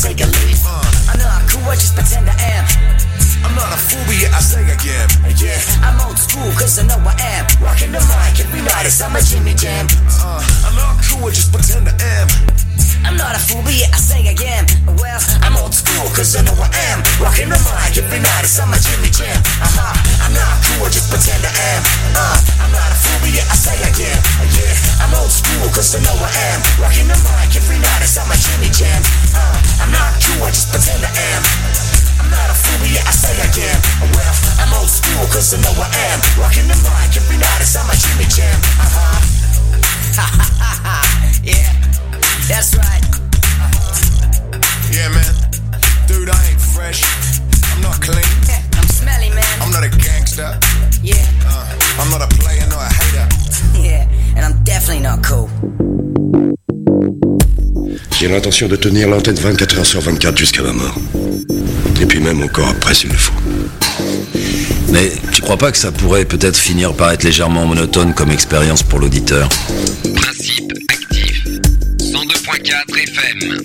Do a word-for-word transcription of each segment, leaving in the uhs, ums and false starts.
take a leap. Uh, I'm not cool, I just pretend I am. I'm not a fool, but yeah, I say again. Yeah, I'm old school, cause I know I am. Rocking the mic every night, it's on my Jimmy Jam. Uh, I'm not cool, I just pretend I am. I'm not a fool, but yeah, I say again. Well, I'm old school, cause I know I am. Rocking the mic every night, it's on my Jimmy Jam. Uh-huh, I'm not cool, I just pretend I am. Uh, I'm not a fool, but yeah, I say again. Yeah, I'm old school, cause I know I am. Rocking the mic every night, it's on my Jimmy Jam. Uh, I'm not cool, I just pretend I am. I'm not a fool, but yeah, I say again. Well, I'm old school, cause I know I am. Rocking the mic every night, it's on my Jimmy Jam. Uh-huh. Ha ha ha ha, yeah. That's right. Uh-huh. Yeah, man. Dude, I ain't fresh. I'm not clean. I'm smelly, man. I'm not a gangster. Yeah. Uh, I'm not a player, not a hater. Yeah, and I'm definitely not cool. J'ai l'intention de tenir l'antenne vingt-quatre heures sur vingt-quatre jusqu'à ma mort. Et puis même encore après s'il le faut. Mais tu crois pas que ça pourrait peut-être finir par être légèrement monotone comme expérience pour l'auditeur? Principe actif. cent deux point quatre F M.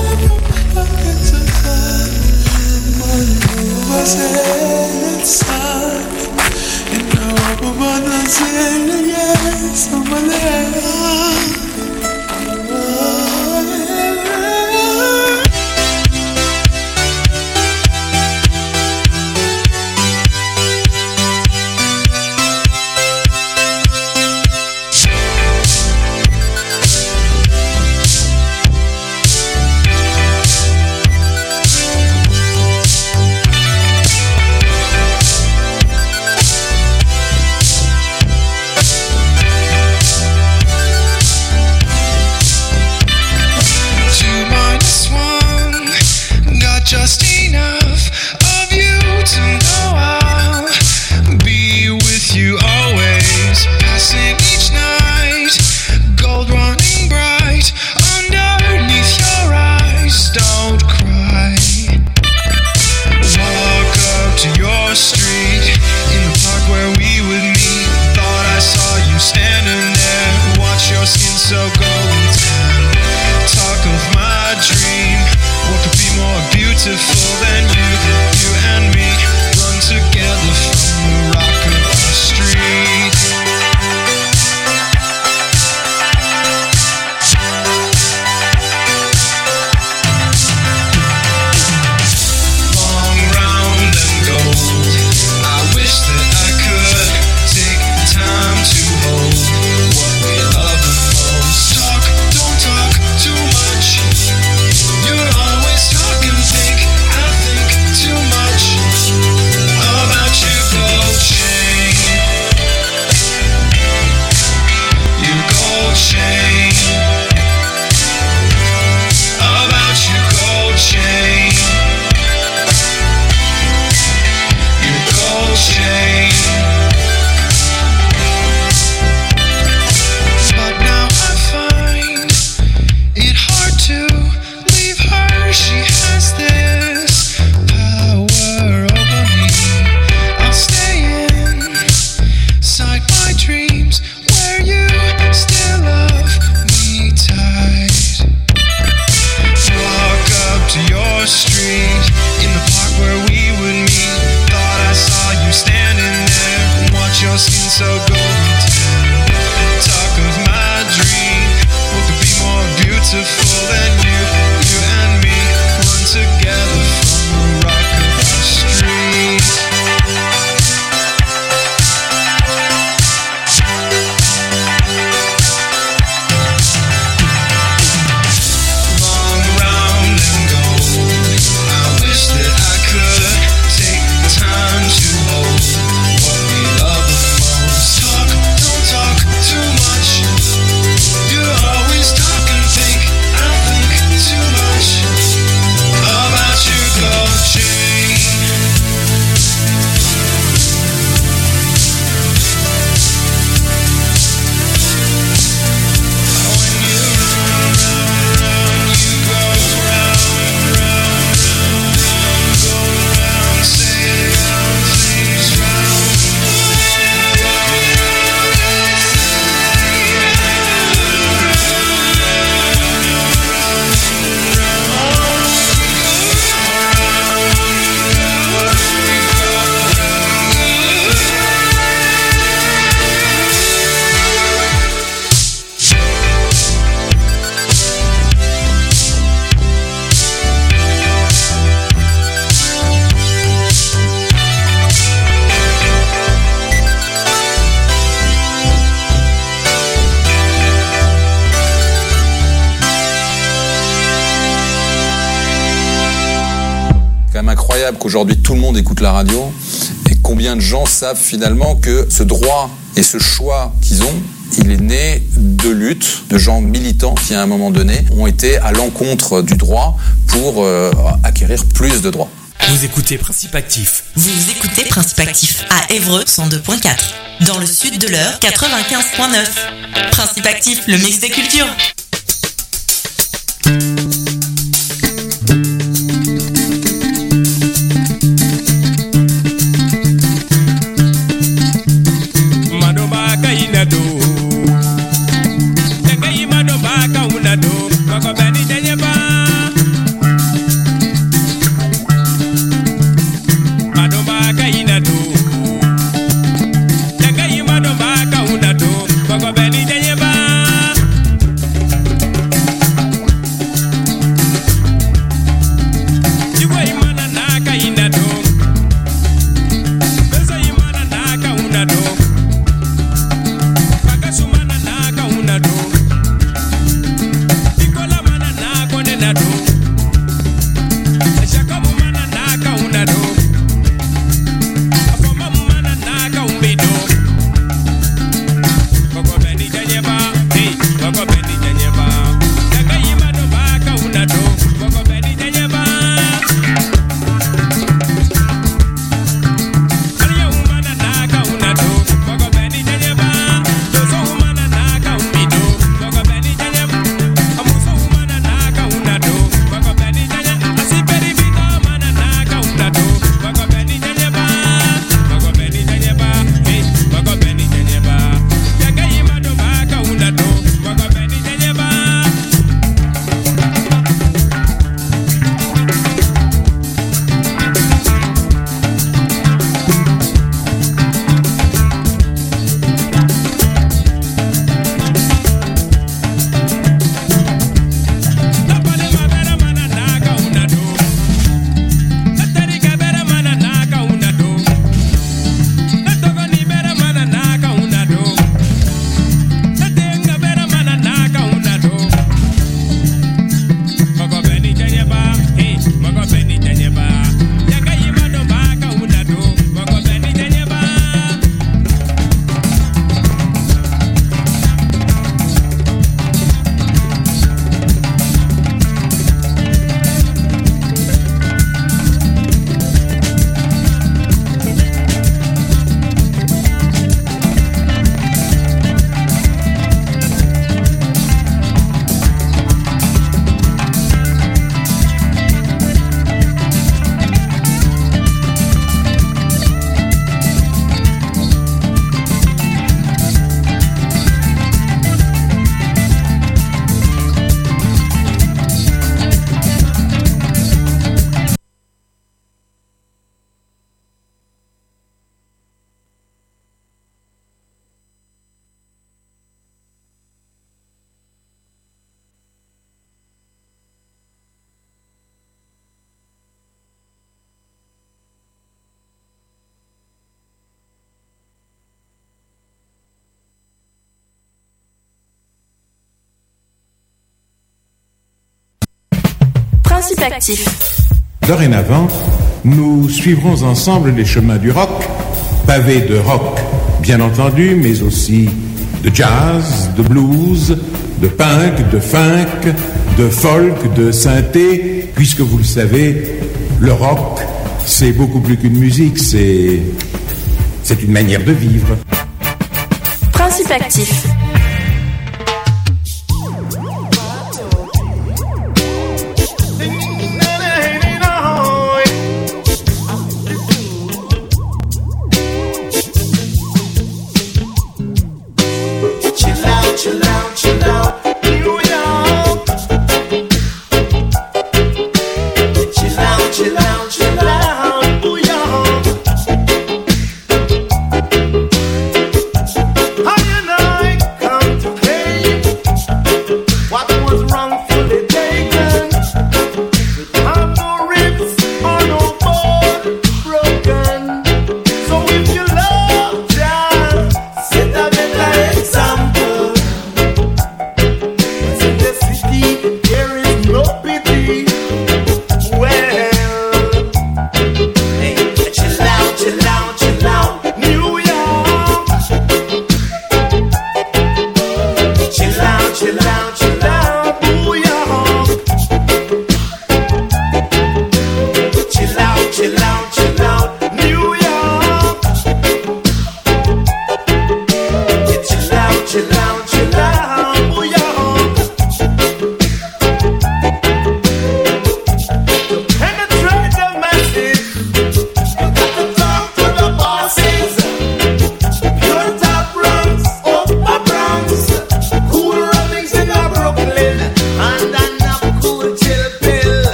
Inside incroyable qu'aujourd'hui tout le monde écoute la radio et combien de gens savent finalement que ce droit et ce choix qu'ils ont, il est né de luttes, de gens militants qui à un moment donné ont été à l'encontre du droit pour euh, acquérir plus de droits. Vous écoutez Principe Actif. Vous écoutez Principe Actif à Évreux cent deux virgule quatre. Dans le sud de l'Eure quatre-vingt-quinze virgule neuf. Principe Actif, le mix des cultures. Principe Actif. Dorénavant, nous suivrons ensemble les chemins du rock, pavés de rock, bien entendu, mais aussi de jazz, de blues, de punk, de funk, de folk, de synthé, puisque vous le savez, le rock, c'est beaucoup plus qu'une musique, c'est, c'est une manière de vivre. Principe Actif. How you know?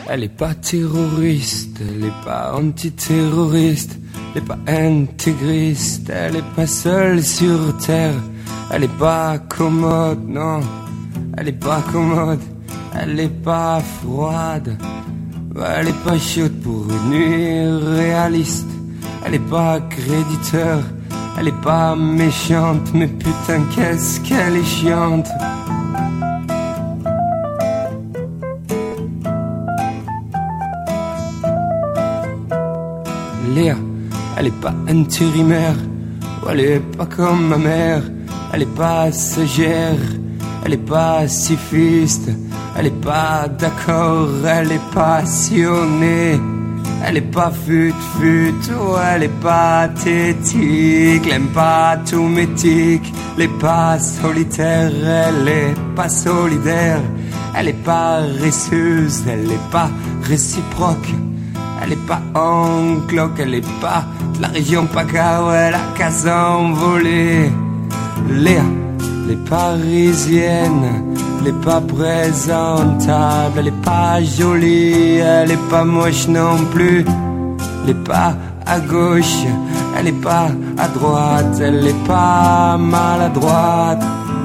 Elle est pas terroriste, elle est pas antiterroriste, elle est pas intégriste, elle est pas seule sur terre, elle est pas commode, non, elle est pas commode, elle est pas froide, elle est pas chaude pour une nuit réaliste, elle est pas créditeur, elle est pas méchante, mais putain qu'est-ce qu'elle est chiante. Léa, elle est pas intérimaire, elle est pas comme ma mère, elle est pas sagère, elle est pas pacifiste, elle est pas d'accord, elle est passionnée, elle est pas fut-fut, oh, elle est pathétique, elle aime pas tout métique, elle est pas solitaire, elle est pas solidaire, elle est pas paresseuse, elle est pas réciproque. Elle est pas en cloque, elle est pas de la région PACA, où elle a qu'à s'envoler. Léa, elle est parisienne, elle est pas présentable, elle est pas jolie, elle est pas moche non plus. Elle est pas à gauche, elle est pas à droite, elle est pas maladroite.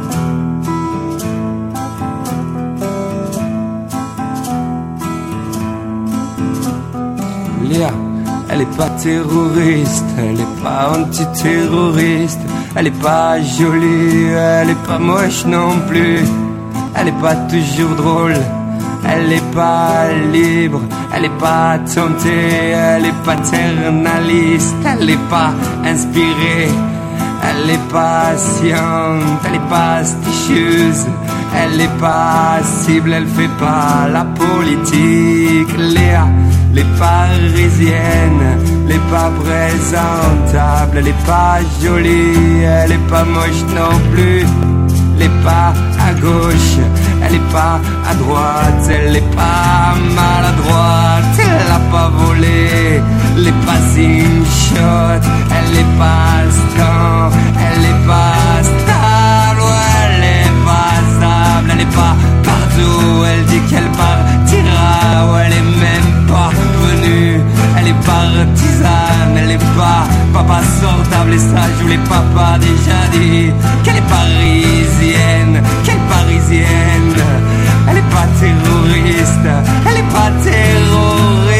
Léa, elle est pas terroriste, elle est pas antiterroriste, elle est pas jolie, elle est pas moche non plus, elle est pas toujours drôle, elle est pas libre, elle est pas tentée, elle est paternaliste, elle est pas inspirée, elle est patiente, elle est pasticheuse, elle est passible, elle fait pas la politique. Léa, elle est parisienne, elle est pas présentable, elle est pas jolie, elle est pas moche non plus, elle est pas à gauche, elle est pas à droite, elle est pas maladroite, elle a pas volé, elle est pas shot, elle est pas stan, elle est pas stable, elle est pas stable, elle est pas partout, elle dit qu'elle partira, ou elle est même pas venue, elle est partisane, elle est pas papa sortable, et ça je vous l'ai papa déjà dit, qu'elle est parisienne, qu'elle est parisienne, elle est pas terroriste, elle est pas terroriste.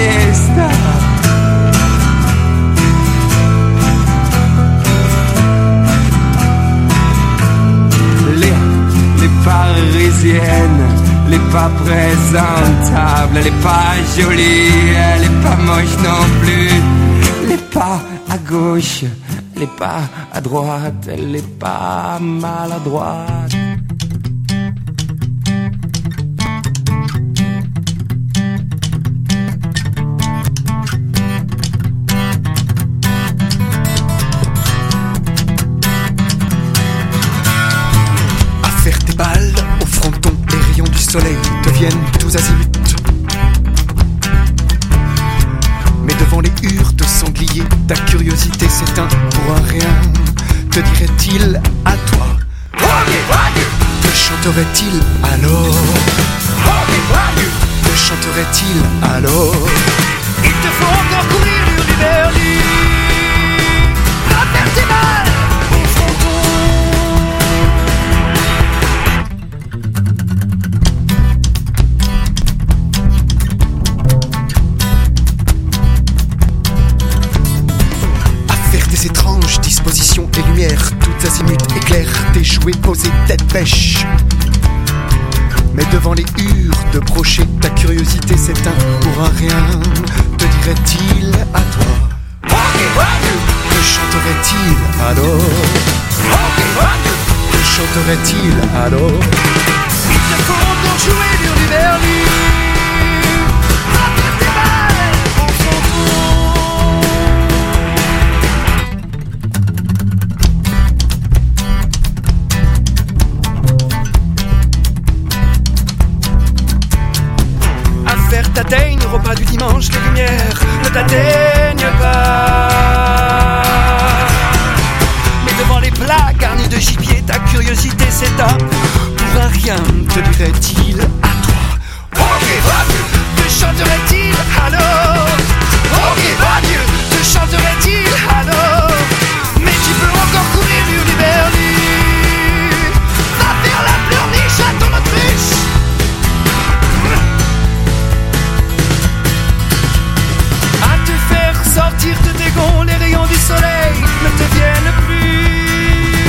Les parisienne, elle est pas présentable, elle est pas jolie, elle est pas moche non plus, elle est pas à gauche, elle est pas à droite, elle est pas maladroite. Soleil deviennent tous azimuts. Mais devant les hures de sangliers, ta curiosité s'éteint pour un rien. Te dirait-il à toi? Te chanterait-il alors? Te chanterait-il alors? Il te faut encore courir l'univers libre, à faire tes mal au fronton. Étranges dispositions et lumières, toutes azimuts éclairent tes jouets posés tête pêche. Mais devant les hures de brochet, ta curiosité s'éteint pour un rien. Te dirait-il à toi? Te chanterait-il alors? Te chanterait-il alors? Il te faut encore jouer l'univers libre. T'atteignent au repas du dimanche, les lumières ne t'atteignent pas. Mais devant les plats garnis de gibier, ta curiosité s'éteint pour un rien. Te dirait-il à toi? Te te chanterait-il alors? Ok, bon Dieu, te chanterait-il alors? Mais tu peux encore courir hurluberlu. Va faire la pleurniche à ton autruche. À te faire sortir de tes gonds, les rayons du soleil ne te viennent plus.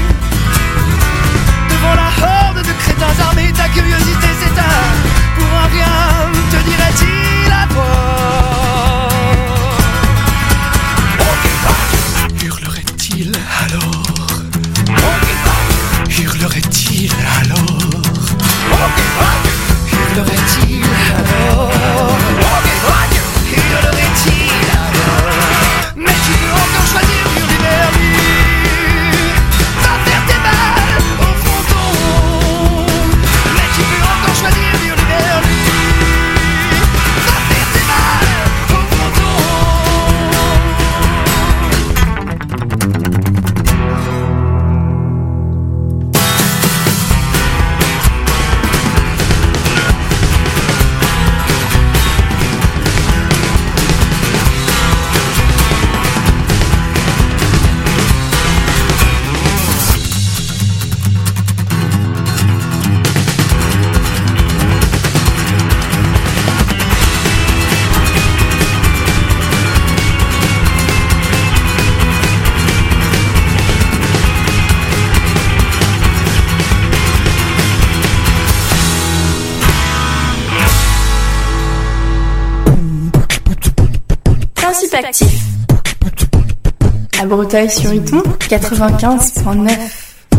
Devant la horde de crétins armés, ta curiosité s'éteint. Pour un rien, te dirait-il à bord? Hurlerait-il alors? Hurlerait-il alors? Hurlerait-il alors? Hurlerait-il alors? Mais tu peux encore choisir hurluberlu. Va faire tes balles au fronton. Mais tu peux encore choisir hurluberlu. Va faire tes balles au fronton. Principe actif. À Breteuil-sur-Iton, quatre-vingt-quinze point neuf.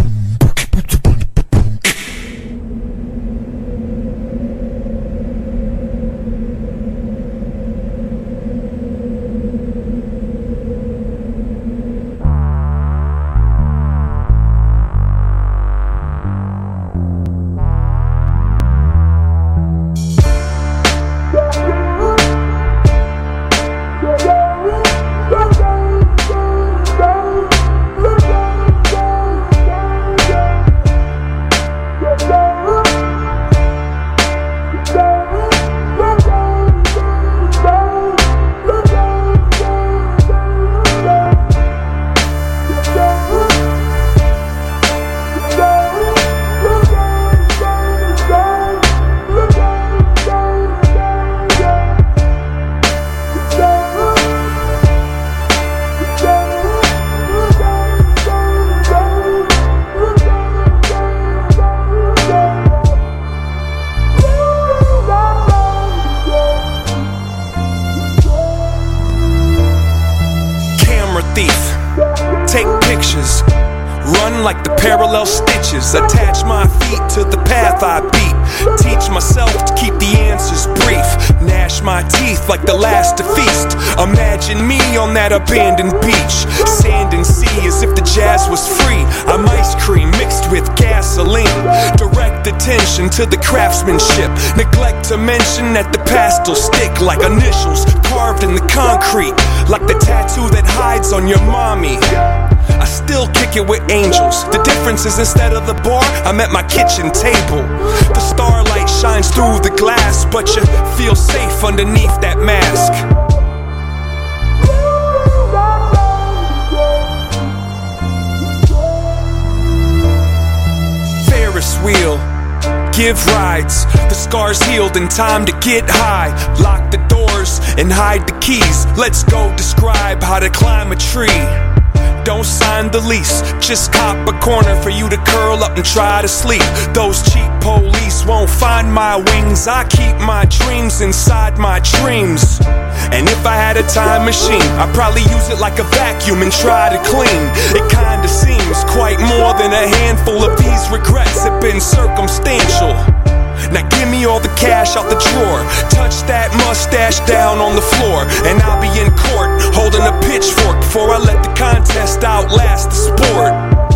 Like the parallel stitches, attach my feet to the path I beat. Teach myself to keep the answers brief. Gnash my teeth like the last to feast. Imagine me on that abandoned beach. Sand and sea as if the jazz was free. I'm ice cream mixed with gasoline. Direct attention to the craftsmanship. Neglect to mention that the pastel stick like initials carved in the concrete. Like the tattoo that hides on your mommy. I still kick it with angels. The difference is instead of the bar, I'm at my kitchen table. The starlight shines through the glass, but you feel safe underneath that mask. Ferris wheel, give rides. The scars healed in time to get high. Lock the doors and hide the keys. Let's go describe how to climb a tree. Don't sign the lease, just cop a corner for you to curl up and try to sleep. Those cheap police won't find my wings. I keep my dreams inside my dreams. And if I had a time machine, I'd probably use it like a vacuum and try to clean. It kinda seems quite more than a handful of these regrets have been circumstantial. Now give me all the cash out the drawer. Touch that mustache down on the floor, and I'll be in court holding a pitchfork before I let the contest outlast the sport.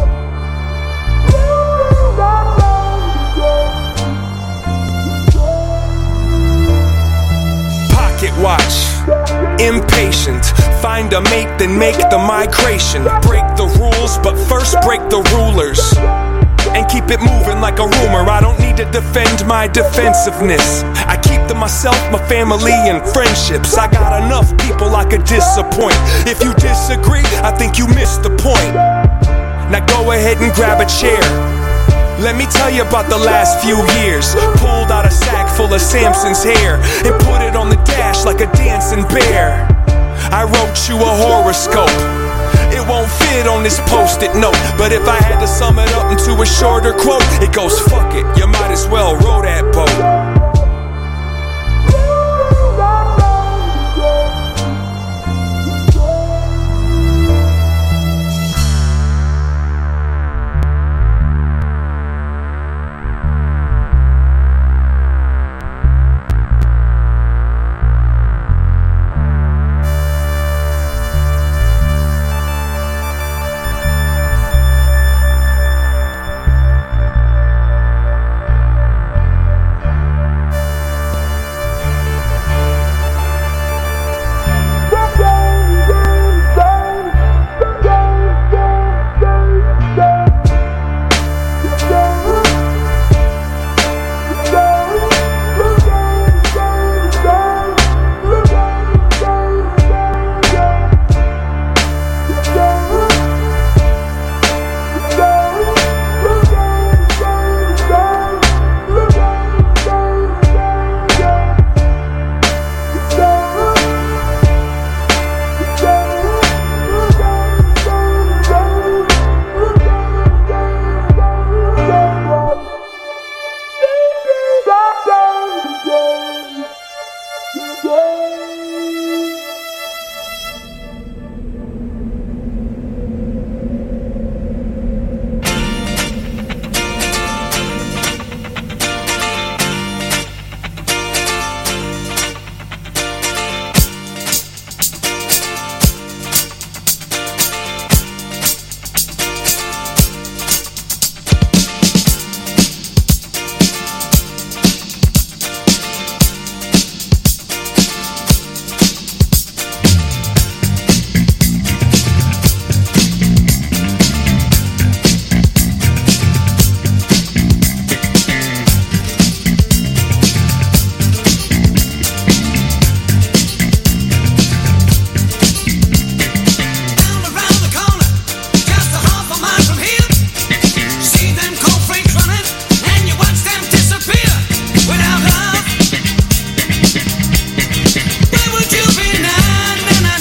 Pocket watch, impatient. Find a mate, then make the migration. Break the rules, but first break the rulers. and keep it moving like a rumor. I don't need to defend my defensiveness. I keep to myself, my family, and friendships. I got enough people I could disappoint. If you disagree, I think you missed the point. Now go ahead and grab a chair. Let me tell you about the last few years. Pulled out a sack full of Samson's hair and put it on the dash like a dancing bear. I wrote you a horoscope. It won't fit on this post-it note, but if I had to sum it up into a shorter quote, it goes, fuck it, you might as well row that boat.